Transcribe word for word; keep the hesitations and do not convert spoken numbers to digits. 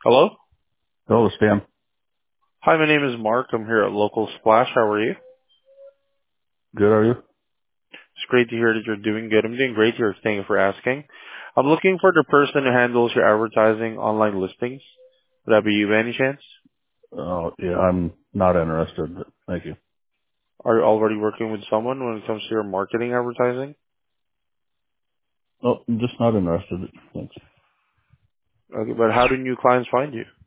Hello? Hello, Stan. Hi, my name is Mark. I'm here at Local Splash. How are you? Good, are you? It's great to hear that you're doing good. I'm doing great here. Thank you for asking. I'm looking for the person who handles your advertising online listings. Would that be you by any chance? Oh, yeah, I'm not interested, but thank you. Are you already working with someone when it comes to your marketing advertising? Oh, I'm just not interested. Thanks. Okay, but how do new clients find you?